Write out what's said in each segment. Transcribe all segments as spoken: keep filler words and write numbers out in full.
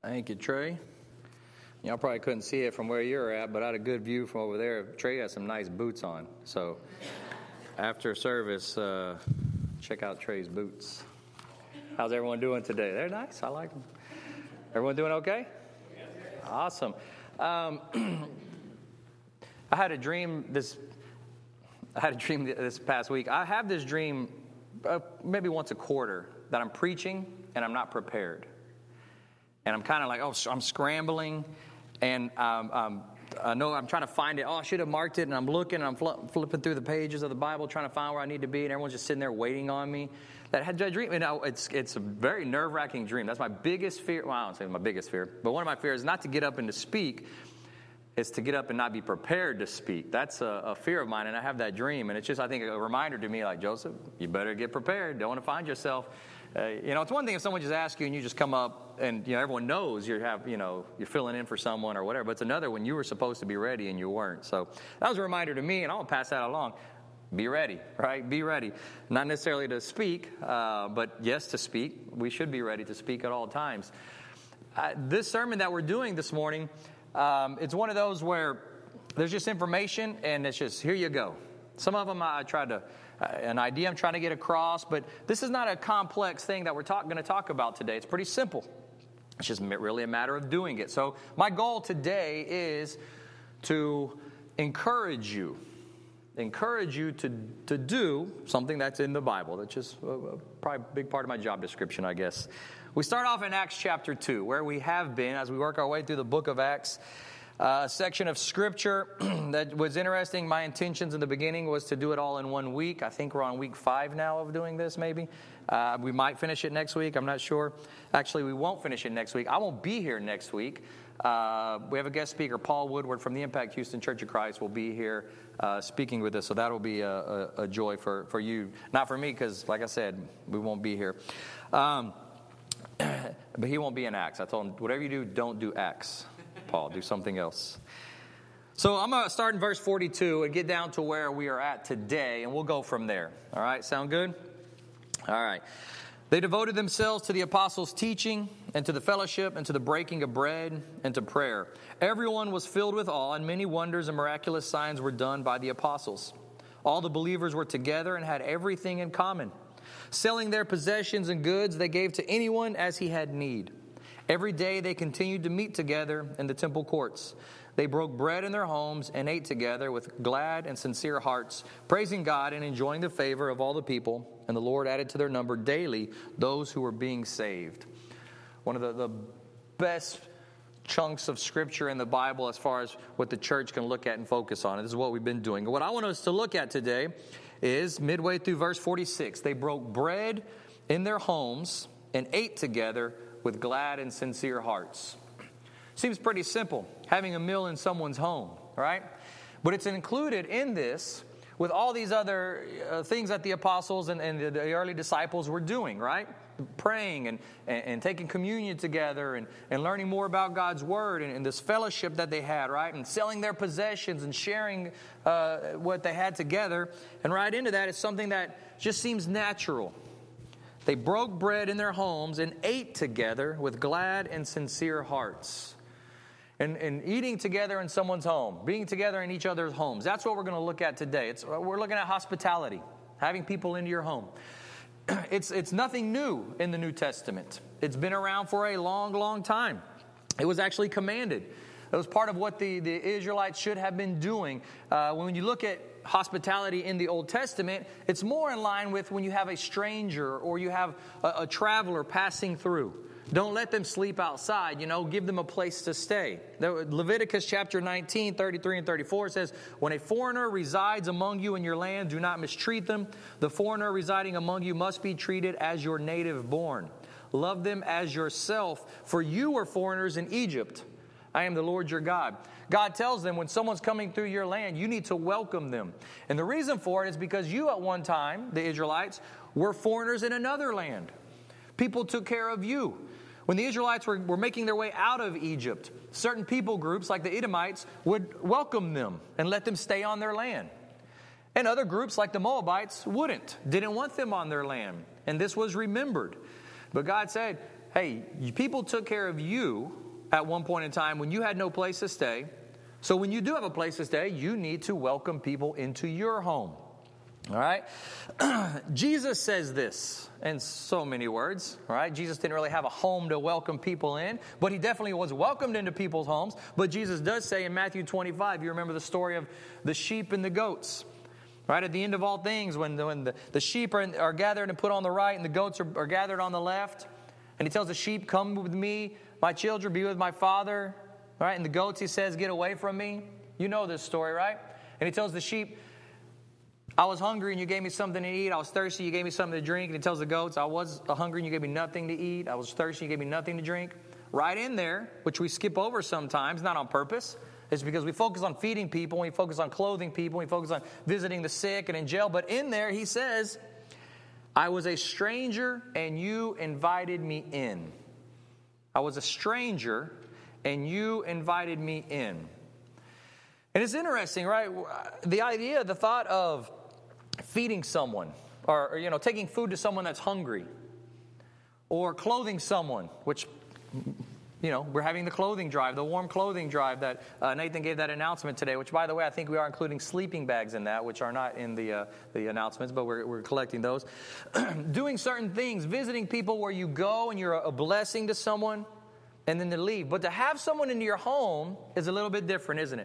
Thank you, Trey. Y'all probably couldn't see it from where you're at, but I had a good view from over there. Trey has some nice boots on. So after service, uh, check out Trey's boots. How's everyone doing today? They're nice. I like them. Everyone doing okay? Awesome. Um, I had a dream this. I had a dream this past week. I have this dream uh, maybe once a quarter that I'm preaching and I'm not prepared. And I'm kind of like, oh, I'm scrambling, and um, um, I know I'm trying to find it. Oh, I should have marked it, and I'm looking, and I'm fl- flipping through the pages of the Bible, trying to find where I need to be, and everyone's just sitting there waiting on me. That had a dream, and it's it's a very nerve-wracking dream. That's my biggest fear. Well, I don't say my biggest fear, but one of my fears is not to get up and to speak. It's to get up and not be prepared to speak. That's a, a fear of mine, and I have that dream, and it's just, I think, a reminder to me, like, Joseph, you better get prepared. Don't want to find yourself. Uh, you know, it's one thing if someone just asks you and you just come up and, you know, everyone knows you have, you know, you're filling in for someone or whatever. But it's another when you were supposed to be ready and you weren't. So that was a reminder to me, and I'll pass that along. Be ready, right? Be ready. Not necessarily to speak, uh, but yes, to speak. We should be ready to speak at all times. Uh, this sermon that we're doing this morning, um, it's one of those where there's just information and it's just, here you go. Some of them I tried to, uh, an idea I'm trying to get across, but this is not a complex thing that we're talk, going to talk about today. It's pretty simple. It's just really a matter of doing it. So my goal today is to encourage you, encourage you to, to do something that's in the Bible. That's just uh, probably a big part of my job description, I guess. We start off in Acts chapter two, where we have been as we work our way through the book of Acts. Uh, a section of scripture that was interesting. My intentions in the beginning was to do it all in one week. I think we're on week five now of doing this, maybe. Uh, we might finish it next week. I'm not sure. Actually, we won't finish it next week. I won't be here next week. Uh, we have a guest speaker, Paul Woodward from the Impact Houston Church of Christ, will be here uh, speaking with us. So that will be a, a, a joy for, for you. Not for me, because, like I said, we won't be here. Um, but he won't be in Acts. I told him, whatever you do, don't do Acts. Paul, do something else. So I'm going to start in verse forty-two and get down to where we are at today, and we'll go from there. All right, sound good? All right. They devoted themselves to the apostles' teaching and to the fellowship and to the breaking of bread and to prayer. Everyone was filled with awe, and many wonders and miraculous signs were done by the apostles. All the believers were together and had everything in common. Selling their possessions and goods, they gave to anyone as he had need. Every day they continued to meet together in the temple courts. They broke bread in their homes and ate together with glad and sincere hearts, praising God and enjoying the favor of all the people. And the Lord added to their number daily those who were being saved. One of the, the best chunks of scripture in the Bible as far as what the church can look at and focus on. This is what we've been doing. What I want us to look at today is midway through verse forty-six. They broke bread in their homes and ate together with glad and sincere hearts. Seems pretty simple, having a meal in someone's home, right? But it's included in this with all these other uh, things that the apostles and, and the, the early disciples were doing, right? Praying and, and, and taking communion together and, and learning more about God's word and, and this fellowship that they had, right? And selling their possessions and sharing uh, what they had together. And right into that is something that just seems natural. They broke bread in their homes and ate together with glad and sincere hearts. And, and eating together in someone's home, being together in each other's homes. That's what we're going to look at today. It's, we're looking at hospitality, having people into your home. It's, it's nothing new in the New Testament. It's been around for a long, long time. It was actually commanded. It was part of what the, the Israelites should have been doing. Uh, when you look at hospitality in the Old Testament, it's more in line with when you have a stranger or you have a, a traveler passing through. Don't let them sleep outside, you know, give them a place to stay. Leviticus chapter nineteen, thirty-three and thirty-four says, when a foreigner resides among you in your land, do not mistreat them. The foreigner residing among you must be treated as your native born. Love them as yourself, for you were foreigners in Egypt. I am the Lord your God. God tells them when someone's coming through your land, you need to welcome them. And the reason for it is because you at one time, the Israelites, were foreigners in another land. People took care of you. When the Israelites were, were making their way out of Egypt, certain people groups like the Edomites would welcome them and let them stay on their land. And other groups like the Moabites wouldn't, didn't want them on their land. And this was remembered. But God said, hey, people took care of you at one point in time when you had no place to stay. So when you do have a place to stay, you need to welcome people into your home. All right? Jesus says this in so many words. All right? Jesus didn't really have a home to welcome people in, but he definitely was welcomed into people's homes. But Jesus does say in Matthew twenty-five, you remember the story of the sheep and the goats. Right? At the end of all things, when the, when the, the sheep are, are gathered and put on the right and the goats are, are gathered on the left, and he tells the sheep, come with me, my children, be with my Father. All right? And the goats, he says, get away from me. You know this story, right? And he tells the sheep, I was hungry and you gave me something to eat. I was thirsty, you gave me something to drink. And he tells the goats, I was hungry and you gave me nothing to eat. I was thirsty, you gave me nothing to drink. Right in there, which we skip over sometimes, not on purpose. It's because we focus on feeding people, we focus on clothing people, we focus on visiting the sick and in jail. But in there, he says, I was a stranger and you invited me in. I was a stranger and you invited me in. And it's interesting, right? The idea, the thought of feeding someone, or, or, you know, taking food to someone that's hungry, or clothing someone, which, you know, we're having the clothing drive, the warm clothing drive that uh, Nathan gave that announcement today, which, by the way, I think we are including sleeping bags in that, which are not in the uh, the announcements, but we're, we're collecting those. Doing certain things, visiting people where you go and you're a blessing to someone, and then to leave. But to have someone into your home is a little bit different, isn't it?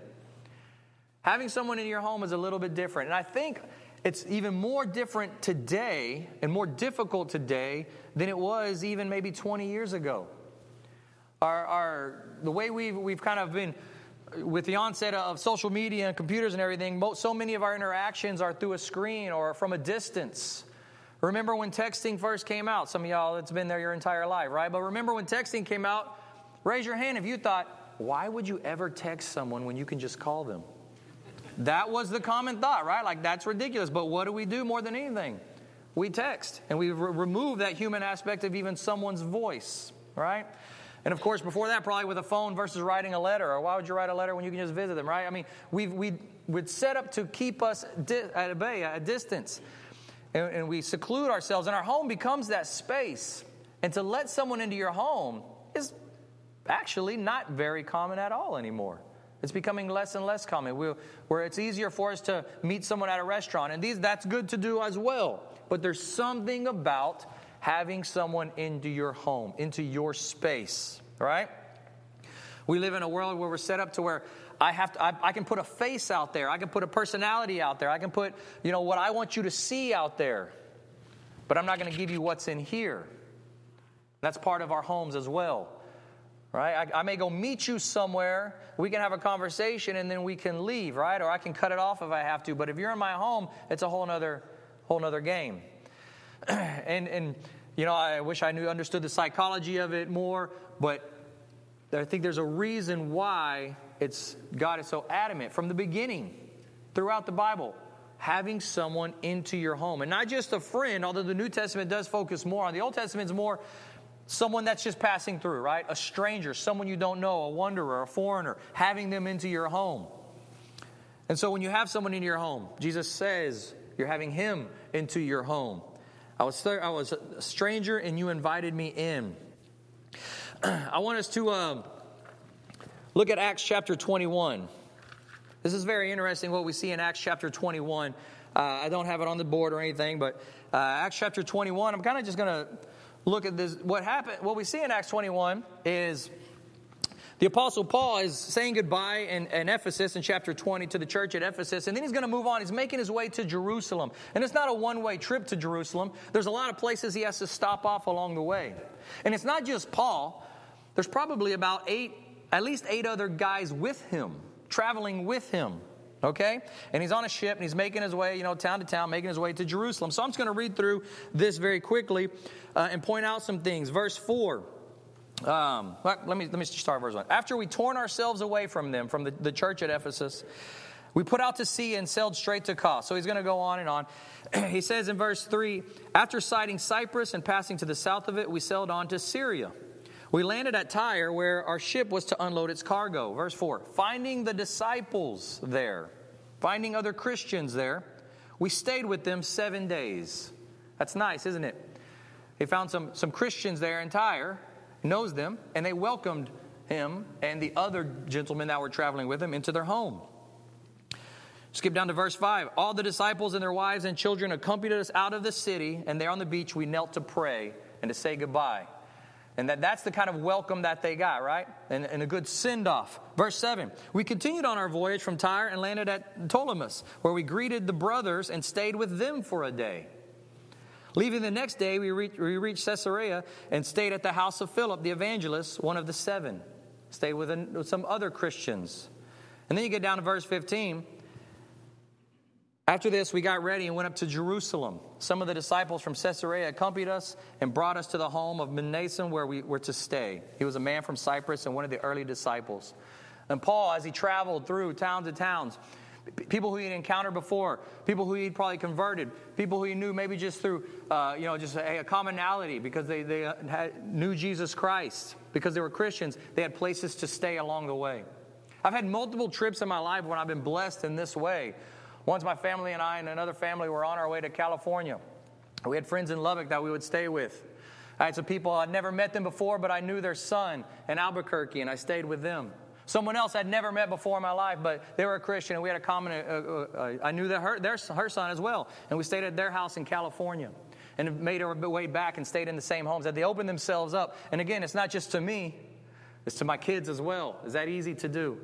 Having someone in your home is a little bit different. And I think it's even more different today and more difficult today than it was even maybe twenty years ago. Our, our the way we've, we've kind of been, with the onset of social media and computers and everything, so many of our interactions are through a screen or from a distance. Remember when texting first came out? Some of y'all, it's been there your entire life, right? But remember when texting came out, raise your hand if you thought, why would you ever text someone when you can just call them? That was the common thought, right? Like, that's ridiculous. But what do we do more than anything? We text. And we re- remove that human aspect of even someone's voice, right? And, of course, before that, probably with a phone versus writing a letter. Or why would you write a letter when you can just visit them, right? I mean, we've, we, we're set up to keep us di- at a bay, at a distance. And, and we seclude ourselves. And our home becomes that space. And to let someone into your home is actually not very common at all anymore. It's becoming less and less common, we'll, where it's easier for us to meet someone at a restaurant. And these that's good to do as well. But there's something about having someone into your home, into your space, right? We live in a world where we're set up to where I have to, I, I can put a face out there. I can put a personality out there. I can put, you know, what I want you to see out there. But I'm not going to give you what's in here. That's part of our homes as well. Right? I, I may go meet you somewhere. We can have a conversation and then we can leave, right? Or I can cut it off if I have to. But if you're in my home, it's a whole nother, whole nother game. and, and, you know, I wish I knew, understood the psychology of it more. But I think there's a reason why it's God is so adamant from the beginning, throughout the Bible, having someone into your home. And not just a friend, although the New Testament does focus more on. The Old Testament's more someone that's just passing through, right? A stranger, someone you don't know, a wanderer, a foreigner, having them into your home. And so when you have someone in your home, Jesus says you're having him into your home. I was I was a stranger and you invited me in. I want us to uh, look at Acts chapter twenty-one. This is very interesting what we see in Acts chapter twenty-one. Uh, I don't have it on the board or anything, but uh, Acts chapter twenty-one, I'm kind of just going to look at this. What happened, what we see in Acts twenty-one is the Apostle Paul is saying goodbye in, in Ephesus in chapter twenty to the church at Ephesus. And then he's going to move on. He's making his way to Jerusalem. And it's not a one-way trip to Jerusalem. There's a lot of places he has to stop off along the way. And it's not just Paul. There's probably about eight, at least eight other guys with him, traveling with him. Okay? And he's on a ship and he's making his way, you know, town to town, making his way to Jerusalem. So I'm just going to read through this very quickly uh, and point out some things. Verse four. Um, let me let me start verse one. After we torn ourselves away from them, from the, the church at Ephesus, we put out to sea and sailed straight to Kos. So he's going to go on and on. He says in verse three, after sighting Cyprus and passing to the south of it, we sailed on to Syria. We landed at Tyre, where our ship was to unload its cargo. Verse four, finding the disciples there, finding other Christians there, we stayed with them seven days. That's nice, isn't it? He found some, some Christians there in Tyre, knows them, and they welcomed him and the other gentlemen that were traveling with him into their home. Skip down to verse five. All the disciples and their wives and children accompanied us out of the city, and there on the beach we knelt to pray and to say goodbye. And that, that's the kind of welcome that they got, right? And, and a good send-off. Verse seven. We continued on our voyage from Tyre and landed at Ptolemais, where we greeted the brothers and stayed with them for a day. Leaving the next day, we, reach, we reached Caesarea and stayed at the house of Philip, the evangelist, one of the seven. Stayed with, an, with some other Christians. And then you get down to verse fifteen. After this, we got ready and went up to Jerusalem. Some of the disciples from Caesarea accompanied us and brought us to the home of Mnason, where we were to stay. He was a man from Cyprus and one of the early disciples. And Paul, as he traveled through towns and towns, people who he'd encountered before, people who he'd probably converted, people who he knew maybe just through, uh, you know, just a, a commonality because they, they had, knew Jesus Christ, because they were Christians, they had places to stay along the way. I've had multiple trips in my life when I've been blessed in this way. Once my family and I and another family were on our way to California. We had friends in Lubbock that we would stay with. I had some people, I'd never met them before, but I knew their son in Albuquerque, and I stayed with them. Someone else I'd never met before in my life, but they were a Christian, and we had a common, uh, uh, I knew that her, their, her son as well, and we stayed at their house in California and made our way back and stayed in the same homes. That they opened themselves up. And again, it's not just to me, it's to my kids as well. Is that easy to do?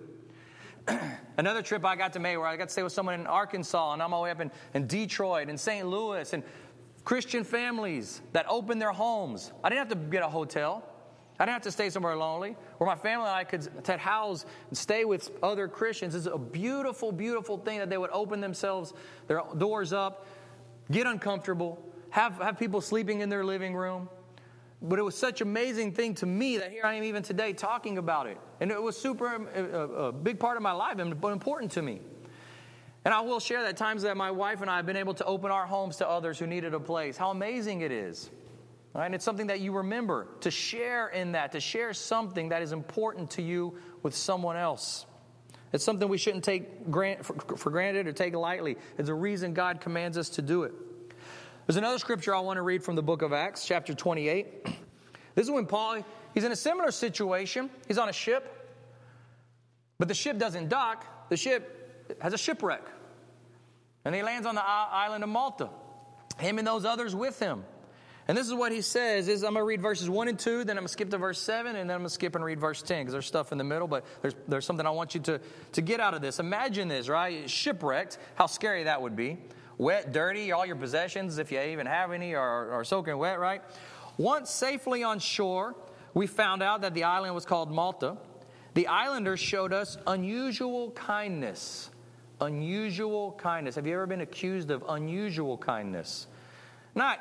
Another trip I got to make where I got to stay with someone in Arkansas, and I'm all the way up in, in Detroit and Saint Louis, and Christian families that opened their homes. I didn't have to get a hotel. I didn't have to stay somewhere lonely. Where my family and I could to house and stay with other Christians. It's a beautiful, beautiful thing that they would open themselves, their doors up, get uncomfortable, have, have people sleeping in their living room. But it was such an amazing thing to me that here I am even today talking about it. And it was super, a, a big part of my life and important to me. And I will share that times that my wife and I have been able to open our homes to others who needed a place. How amazing it is. Right? And it's something that you remember, to share in that, to share something that is important to you with someone else. It's something we shouldn't take grant, for, for granted or take lightly. It's a reason God commands us to do it. There's another scripture I want to read from the book of Acts, chapter twenty-eight. This is when Paul, he's in a similar situation. He's on a ship, but the ship doesn't dock. The ship has a shipwreck. And he lands on the island of Malta, him and those others with him. And this is what he says. Is I'm going to read verses one and two, then I'm going to skip to verse seven, and then I'm going to skip and read verse ten, because there's stuff in the middle, but there's there's something I want you to, to get out of this. Imagine this, right? Shipwrecked, how scary that would be. Wet, dirty, all your possessions, if you even have any, are, are soaking wet, right? Once safely on shore, we found out that the island was called Malta. The islanders showed us unusual kindness. Unusual kindness. Have you ever been accused of unusual kindness? Not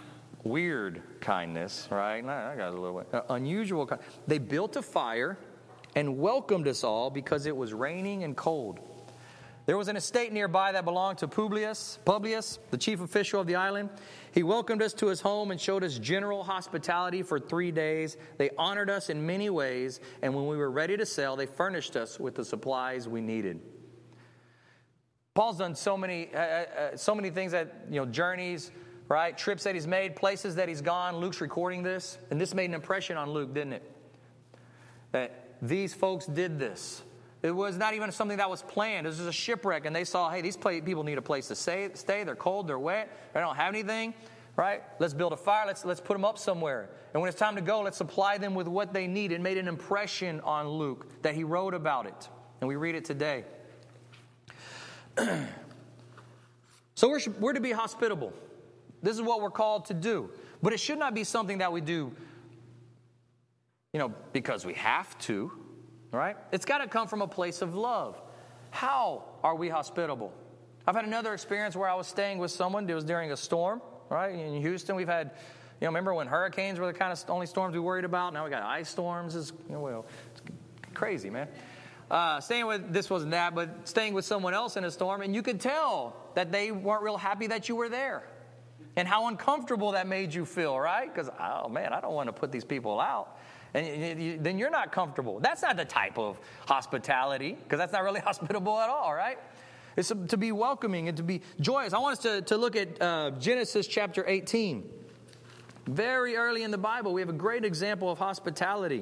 weird kindness, right? I got a little way. Uh, unusual kindness. They built a fire and welcomed us all because it was raining and cold. There was an estate nearby that belonged to Publius, Publius, the chief official of the island. He welcomed us to his home and showed us general hospitality for three days. They honored us in many ways, and when we were ready to sail, they furnished us with the supplies we needed. Paul's done so many, uh, uh, so many things that, you know, journeys, right? Trips that he's made, places that he's gone. Luke's recording this, and this made an impression on Luke, didn't it? That these folks did this. It was not even something that was planned. It was just a shipwreck, and they saw, hey, these people need a place to stay. They're cold, they're wet, they don't have anything, right? Let's build a fire. Let's let's put them up somewhere. And when it's time to go, let's supply them with what they need. It made an impression on Luke that he wrote about it, and we read it today. So we're, we're to be hospitable. This is what we're called to do. But it should not be something that we do, you know, because we have to. Right? It's got to come from a place of love. How are we hospitable? I've had another experience where I was staying with someone. It was during a storm, right? In Houston, we've had, you know, remember when hurricanes were the kind of only storms we worried about? Now we got ice storms. It's, you know, well, it's crazy, man. Uh, staying with, this wasn't that, but staying with someone else in a storm, and you could tell that they weren't real happy that you were there. And how uncomfortable that made you feel, right? Because, oh, man, I don't want to put these people out. And you, then you're not comfortable. That's not the type of hospitality, because that's not really hospitable at all, right? It's to be welcoming and to be joyous. I want us to, to look at uh, Genesis chapter eighteen. Very early in the Bible, we have a great example of hospitality.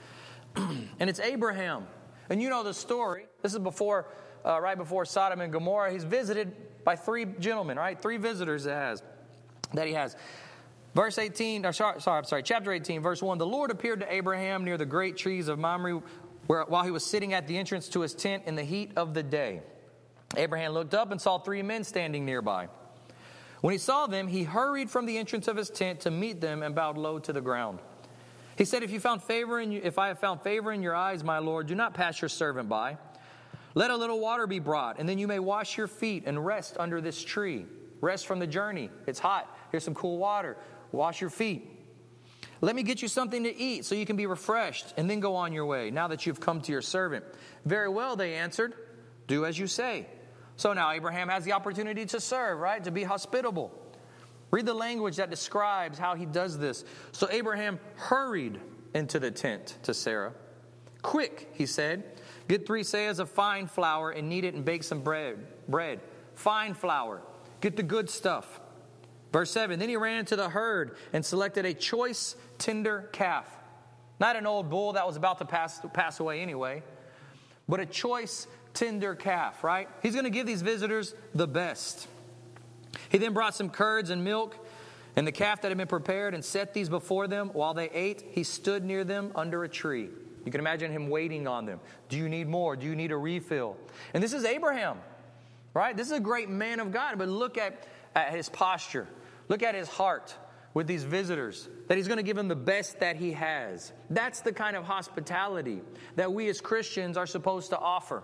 And it's Abraham. And you know the story. This is before, uh, right before Sodom and Gomorrah. He's visited by three gentlemen, right? Three visitors that has, that he has. Verse eighteen, or sorry, sorry, I'm sorry, chapter eighteen, verse one. The Lord appeared to Abraham near the great trees of Mamre, where, while he was sitting at the entrance to his tent in the heat of the day. Abraham looked up and saw three men standing nearby. When he saw them, he hurried from the entrance of his tent to meet them and bowed low to the ground. He said, if you found favor in you, if I have found favor in your eyes, my Lord, do not pass your servant by. Let a little water be brought, and then you may wash your feet and rest under this tree. Rest from the journey. It's hot. Here's some cool water. Wash your feet. Let me get you something to eat so you can be refreshed, and then go on your way, now that you've come to your servant. Very well, they answered. Do as you say. So now Abraham has the opportunity to serve, right? To be hospitable. Read the language that describes how he does this. So Abraham hurried into the tent to Sarah. Quick, he said, get three seahs of fine flour and knead it and bake some bread. Bread. Fine flour. Get the good stuff. Verse seven, then he ran to the herd and selected a choice, tender calf. Not an old bull that was about to pass, pass away anyway, but a choice, tender calf, right? He's going to give these visitors the best. He then brought some curds and milk and the calf that had been prepared and set these before them. While they ate, he stood near them under a tree. You can imagine him waiting on them. Do you need more? Do you need a refill? And this is Abraham, right? This is a great man of God, but look at, at his posture. Look at his heart with these visitors, that he's going to give them the best that he has. That's the kind of hospitality that we as Christians are supposed to offer.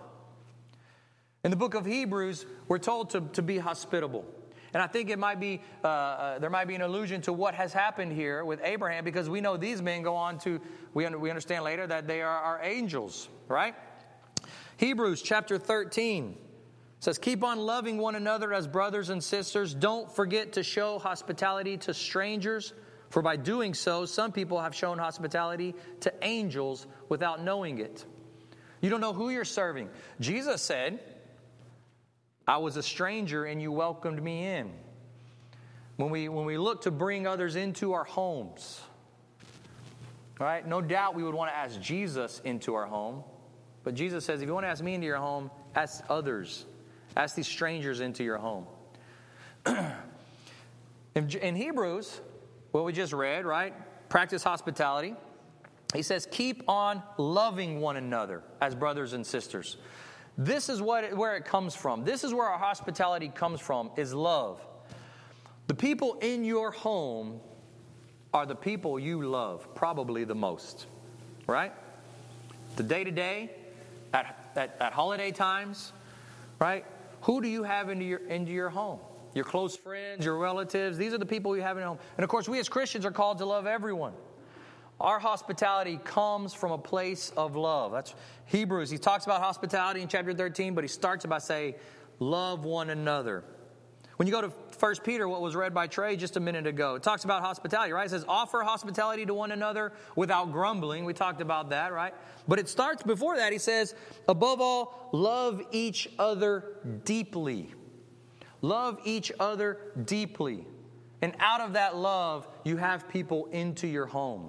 In the book of Hebrews, we're told to, to be hospitable. And I think it might be uh, uh, there might be an allusion to what has happened here with Abraham, because we know these men go on to, we, un- we understand later that they are our angels, right? Hebrews chapter thirteen says, keep on loving one another as brothers and sisters. Don't forget to show hospitality to strangers, for by doing so, some people have shown hospitality to angels without knowing it. You don't know who you're serving. Jesus said, I was a stranger and you welcomed me in. When we, when we look to bring others into our homes, right? No doubt we would want to ask Jesus into our home. But Jesus says, if you want to ask me into your home, ask others. Ask these strangers into your home. in, in Hebrews, what we just read, right? Practice hospitality. He says, keep on loving one another as brothers and sisters. This is what it, where it comes from. This is where our hospitality comes from, is love. The people in your home are the people you love probably the most, right? The day-to-day, at, at, at holiday times, right? Who do you have into your into your home? Your close friends, your relatives. These are the people you have in your home. And of course, we as Christians are called to love everyone. Our hospitality comes from a place of love. That's Hebrews. He talks about hospitality in chapter thirteen, but he starts by saying, love one another. When you go to First Peter, what was read by Trey just a minute ago, it talks about hospitality, right? It says, offer hospitality to one another without grumbling. We talked about that, right? But it starts before that. He says, above all, love each other deeply. Love each other deeply. And out of that love, you have people into your home.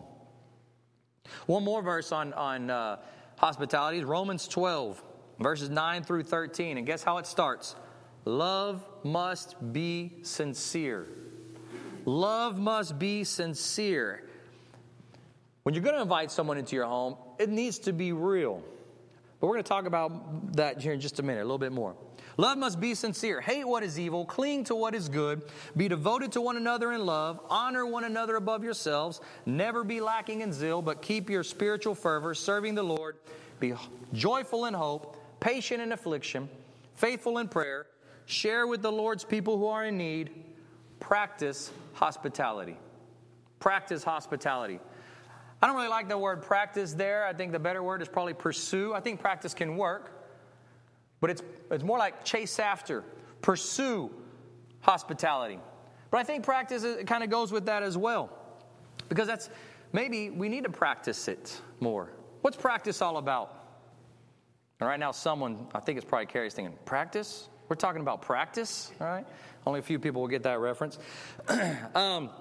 One more verse on, on uh, hospitality is Romans twelve, verses nine through thirteen. And guess how it starts? Love must be sincere. Love must be sincere. When you're going to invite someone into your home, it needs to be real. But we're going to talk about that here in just a minute, a little bit more. Love must be sincere. Hate what is evil. Cling to what is good. Be devoted to one another in love. Honor one another above yourselves. Never be lacking in zeal, but keep your spiritual fervor, serving the Lord. Be joyful in hope, patient in affliction, faithful in prayer. Share with the Lord's people who are in need. Practice hospitality. Practice hospitality. I don't really like the word practice there. I think the better word is probably pursue. I think practice can work. But it's it's more like chase after, pursue hospitality. But I think practice it kind of goes with that as well. Because that's, maybe we need to practice it more. What's practice all about? And right now someone, I think it's probably Carrie's thinking, practice? We're talking about practice, all right? Only a few people will get that reference. um,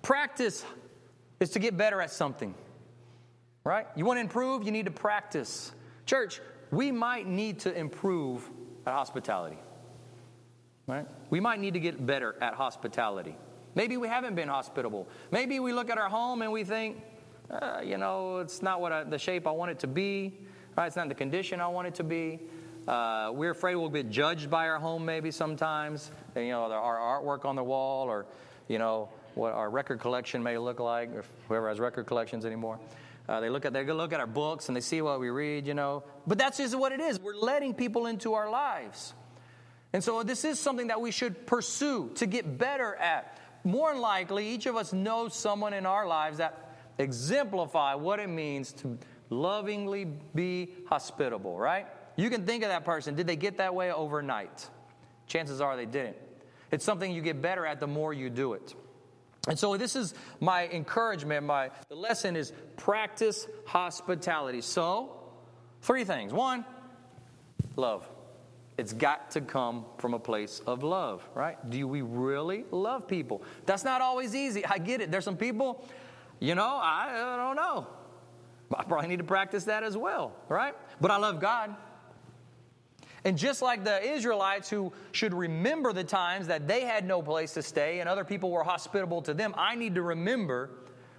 Practice is to get better at something, right? You want to improve, you need to practice. Church, we might need to improve at hospitality, right? We might need to get better at hospitality. Maybe we haven't been hospitable. Maybe we look at our home and we think, uh, you know, it's not what I, the shape I want it to be, right? It's not the condition I want it to be. Uh, we're afraid we'll get judged by our home maybe sometimes. And, you know, our artwork on the wall, or, you know, what our record collection may look like, if whoever has record collections anymore. Uh, they look at they look at our books and they see what we read, you know. But that's just what it is. We're letting people into our lives. And so this is something that we should pursue to get better at. More than likely, each of us knows someone in our lives that exemplify what it means to lovingly be hospitable, right? You can think of that person. Did they get that way overnight? Chances are they didn't. It's something you get better at the more you do it. And so this is my encouragement. My the lesson is practice hospitality. So, three things. One, love. It's got to come from a place of love, right? Do we really love people? That's not always easy. I get it. There's some people, you know, I, I don't know. I probably need to practice that as well, right? But I love God. And just like the Israelites who should remember the times that they had no place to stay and other people were hospitable to them, I need to remember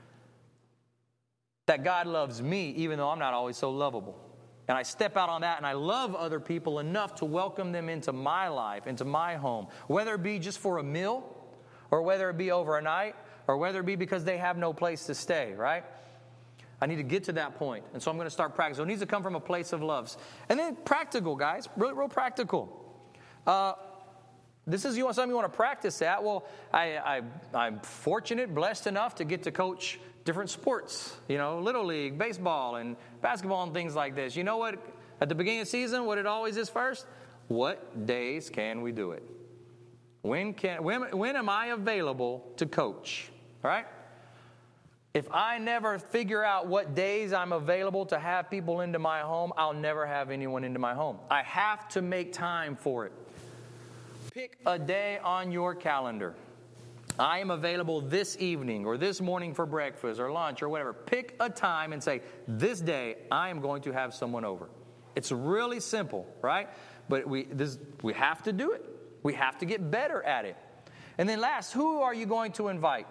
that God loves me even though I'm not always so lovable. And I step out on that and I love other people enough to welcome them into my life, into my home, whether it be just for a meal or whether it be overnight or whether it be because they have no place to stay, right? I need to get to that point. And so I'm going to start practicing. So it needs to come from a place of love. And then practical, guys. Real, real practical. Uh, this is you want something you want to practice at. Well, I, I, I'm fortunate, blessed enough to get to coach different sports. You know, Little League, baseball, and basketball and things like this. You know what? At the beginning of the season, what it always is first? What days can we do it? When can when, when am I available to coach? All right? If I never figure out what days I'm available to have people into my home, I'll never have anyone into my home. I have to make time for it. Pick a day on your calendar. I am available this evening or this morning for breakfast or lunch or whatever. Pick a time and say, this day I am going to have someone over. It's really simple, right? But we this we have to do it. We have to get better at it. And then last, who are you going to invite?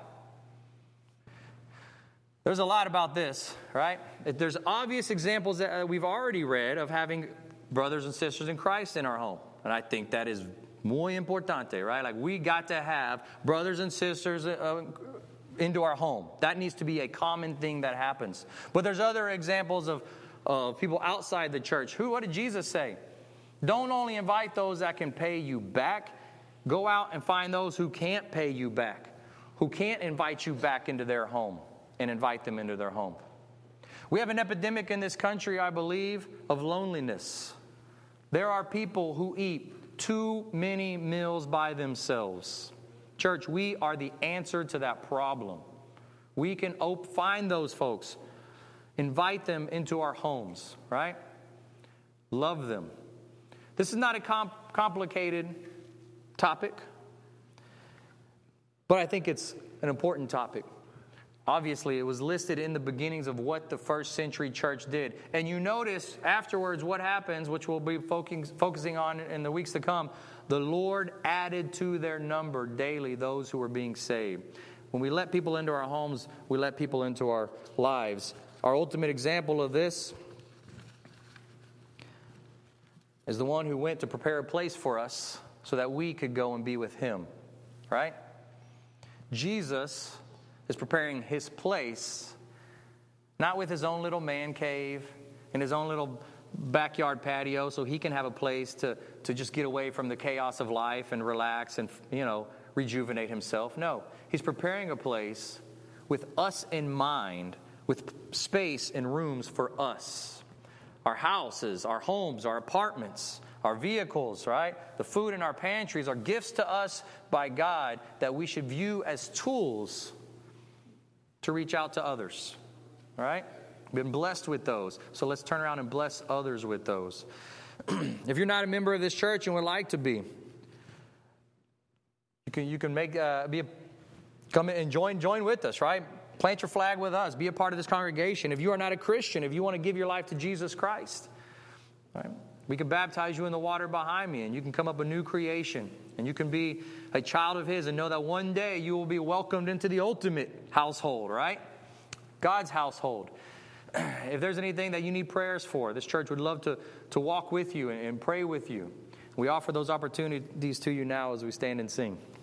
There's a lot about this, right? There's obvious examples that we've already read of having brothers and sisters in Christ in our home. And I think that is muy importante, right? Like we got to have brothers and sisters uh, into our home. That needs to be a common thing that happens. But there's other examples of, of people outside the church. Who? What did Jesus say? Don't only invite those that can pay you back. Go out and find those who can't pay you back, who can't invite you back into their home. And invite them into their home. We have an epidemic in this country, I believe, of loneliness. There are people who eat too many meals by themselves. Church, we are the answer to that problem. We can op- find those folks, invite them into our homes, right? Love them. This is not a comp- complicated topic, but I think it's an important topic. Obviously, it was listed in the beginnings of what the first century church did. And you notice afterwards what happens, which we'll be focusing on in the weeks to come. The Lord added to their number daily those who were being saved. When we let people into our homes, we let people into our lives. Our ultimate example of this is the one who went to prepare a place for us so that we could go and be with Him. Right? Jesus is preparing His place, not with His own little man cave and His own little backyard patio so He can have a place to, to just get away from the chaos of life and relax and, you know, rejuvenate Himself. No, He's preparing a place with us in mind, with space and rooms for us. Our houses, our homes, our apartments, our vehicles, right? The food in our pantries are gifts to us by God that we should view as tools to reach out to others, all right? We've been blessed with those, so let's turn around and bless others with those. If you're not a member of this church and would like to be, you can you can make uh, be a, come in and join, join with us, right? Plant your flag with us. Be a part of this congregation. If you are not a Christian, if you want to give your life to Jesus Christ, right? We can baptize you in the water behind me, and you can come up a new creation, and you can be a child of His and know that one day you will be welcomed into the ultimate household, right? God's household. If there's anything that you need prayers for, this church would love to, to walk with you and, and pray with you. We offer those opportunities to you now as we stand and sing.